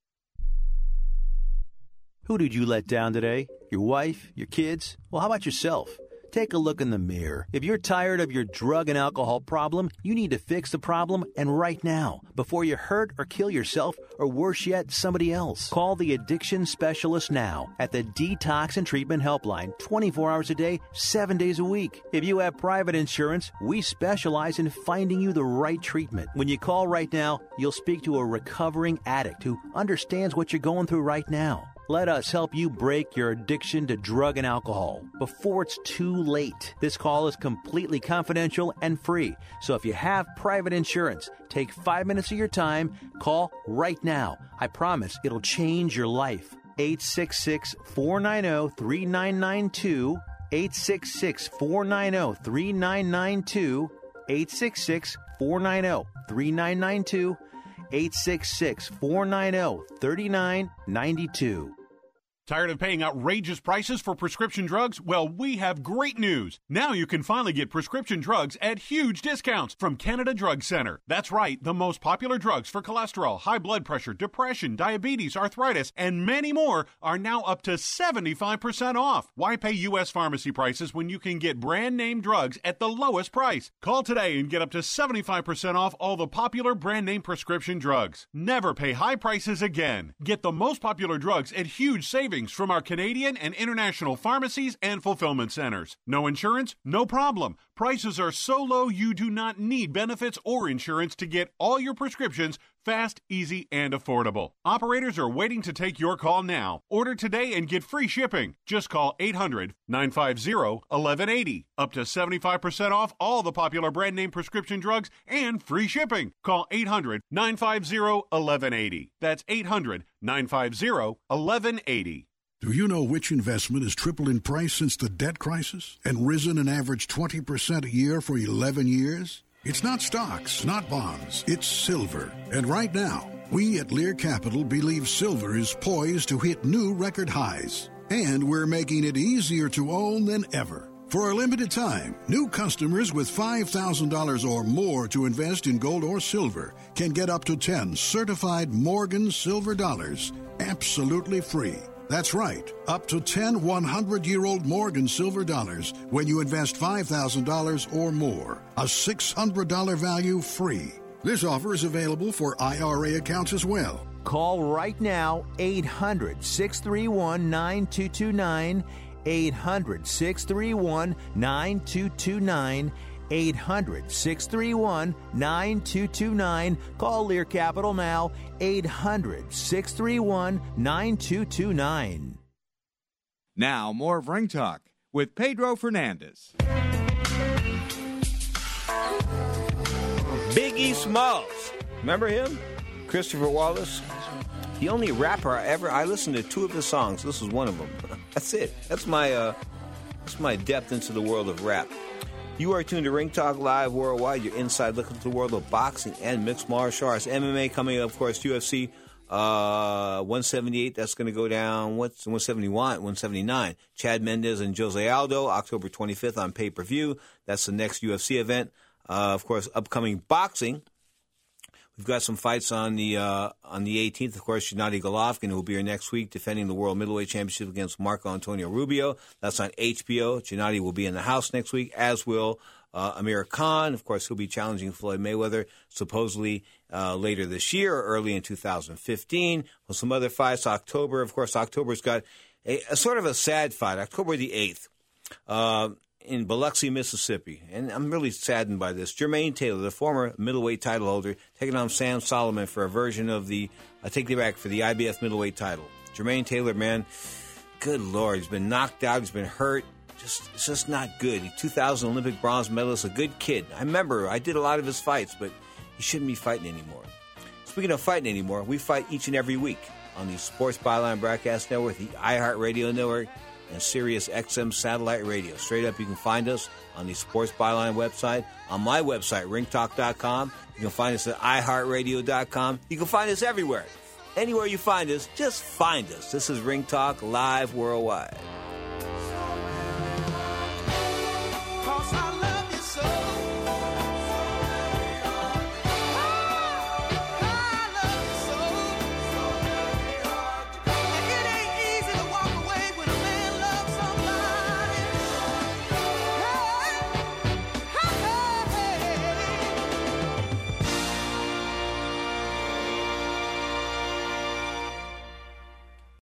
Who did you let down today? Your wife? Your kids? Well, how about yourself? Take a look in the mirror. If you're tired of your drug and alcohol problem, you need to fix the problem, and right now, before you hurt or kill yourself, or worse yet, somebody else. Call the addiction specialist now at the Detox and Treatment Helpline, twenty-four hours a day, seven days a week. If you have private insurance, we specialize in finding you the right treatment. When you call right now, you'll speak to a recovering addict who understands what you're going through right now. Let us help you break your addiction to drug and alcohol before it's too late. This call is completely confidential and free. So if you have private insurance, take five minutes of your time. Call right now. I promise it'll change your life. eight six six, four nine zero, three nine nine two. eight six six, four nine zero, three nine nine two, eight six six, four nine zero, three nine nine two, eight six six, four nine zero, three nine nine two. Tired of paying outrageous prices for prescription drugs? Well, we have great news. Now you can finally get prescription drugs at huge discounts from Canada Drug Center. That's right, the most popular drugs for cholesterol, high blood pressure, depression, diabetes, arthritis, and many more are now up to seventy-five percent off. Why pay U S pharmacy prices when you can get brand name drugs at the lowest price? Call today and get up to seventy-five percent off all the popular brand name prescription drugs. Never pay high prices again. Get the most popular drugs at huge savings from our Canadian and international pharmacies and fulfillment centers. No insurance? No problem. Prices are so low you do not need benefits or insurance to get all your prescriptions fast, easy, and affordable. Operators are waiting to take your call now. Order today and get free shipping. Just call eight hundred, nine five zero, one one eight zero. Up to seventy-five percent off all the popular brand name prescription drugs and free shipping. Call eight hundred, nine five zero, one one eight zero. That's eight hundred, nine five zero, one one eight zero. Do you know which investment has tripled in price since the debt crisis and risen an average twenty percent a year for eleven years? It's not stocks, not bonds, it's silver. And right now, we at Lear Capital believe silver is poised to hit new record highs. And we're making it easier to own than ever. For a limited time, new customers with five thousand dollars or more to invest in gold or silver can get up to ten certified Morgan silver dollars absolutely free. That's right, up to ten hundred-year-old Morgan silver dollars when you invest five thousand dollars or more. A six hundred dollars value free. This offer is available for I R A accounts as well. Call right now, eight hundred, six three one, nine two two nine, eight hundred, six three one, nine two two nine, eight hundred, six three one, nine two two nine. Call Lear Capital now, eight hundred, six three one, nine two two nine. Now, more of Ring Talk with Pedro Fernandez. Biggie Smalls. Remember him? Christopher Wallace. The only rapper I ever... I listened to two of his songs. This was one of them. That's it. That's my, uh, that's my depth into the world of rap. You are tuned to Ring Talk Live Worldwide, your inside look into the world of boxing and mixed martial arts. M M A coming up, of course, U F C uh, one seventy-eight. That's going to go down. What's one seventy-one, one seventy-nine. Chad Mendes and Jose Aldo, October twenty-fifth on pay-per-view. That's the next U F C event. Uh, of course, upcoming boxing. We've got some fights on the uh, on the eighteenth. Of course, Gennady Golovkin will be here next week defending the World Middleweight Championship against Marco Antonio Rubio. That's on H B O. Gennady will be in the house next week, as will uh, Amir Khan. Of course, he'll be challenging Floyd Mayweather supposedly uh, later this year or early in two thousand fifteen. With some other fights, October. Of course, October's got a, a sort of a sad fight. October the eighth. Uh, in Biloxi, Mississippi. And I'm really saddened by this. Jermaine Taylor, the former middleweight title holder, taking on Sam Solomon for a version of the, I take it back, for the I B F middleweight title. Jermaine Taylor, man, good Lord, he's been knocked out, he's been hurt. Just, it's just not good. He two thousand Olympic bronze medalist, a good kid. I remember, I did a lot of his fights, but he shouldn't be fighting anymore. Speaking of fighting anymore, we fight each and every week on the Sports Byline Broadcast Network, the iHeartRadio Network, and Sirius X M Satellite Radio. Straight up, you can find us on the Sports Byline website, on my website, ring talk dot com. You can find us at i heart radio dot com. You can find us everywhere. Anywhere you find us, just find us. This is Ring Talk Live Worldwide.